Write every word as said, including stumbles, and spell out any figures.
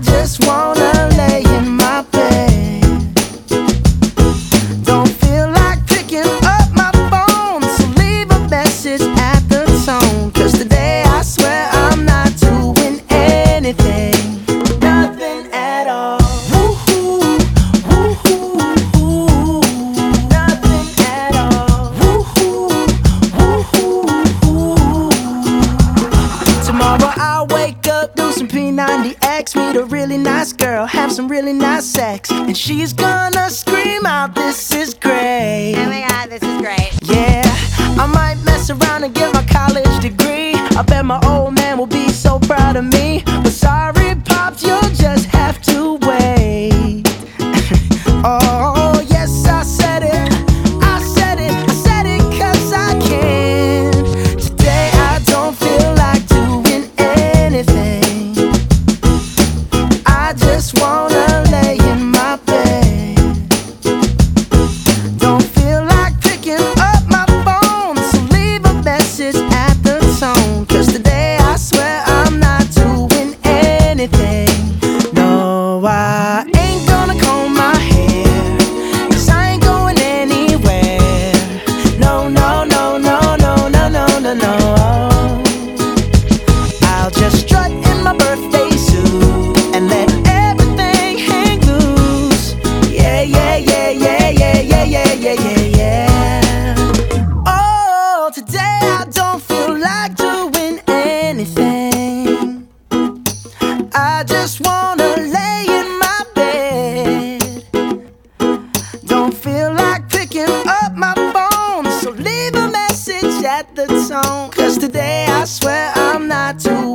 just wanna lay in my bed. Don't feel like picking up my phone, so leave a message at the tone. Cause today I swear I'm not doing anything, nothing at all. Woo-hoo, woo-hoo, woo-hoo. Nothing at all. Woo-hoo, woo-hoo, woo-hoo. Tomorrow I'll wake up, do some P ninety X, meet a really nice girl, have some really nice sex, and she's gonna scream out, "This is great." Oh my god, this is great. Yeah, I might mess around and get my college degree. I bet my old man will be so proud of me. But sorry, Pops, you'll just have to wait. Oh, yes, I said it. I said it. I said it 'cause I can. Today I don't feel like doing anything. I just wanna lay in my bed. Don't feel like picking up my phone, so leave a message at the tone. Cause today I swear I'm not doing anything. No, I ain't gonna comb my hair, cause I ain't going anywhere. No, no, no, no, no, no, no, no, no. I'll just strut in my birthday suit and let everything hang loose. Yeah, yeah, yeah, yeah, yeah, yeah, yeah, yeah, yeah, yeah. Oh, today I don't feel like doing anything. I just wanna lay in my bed. Don't feel like picking up my phone, so leave a message at the tone. Cause today I swear I'm not doing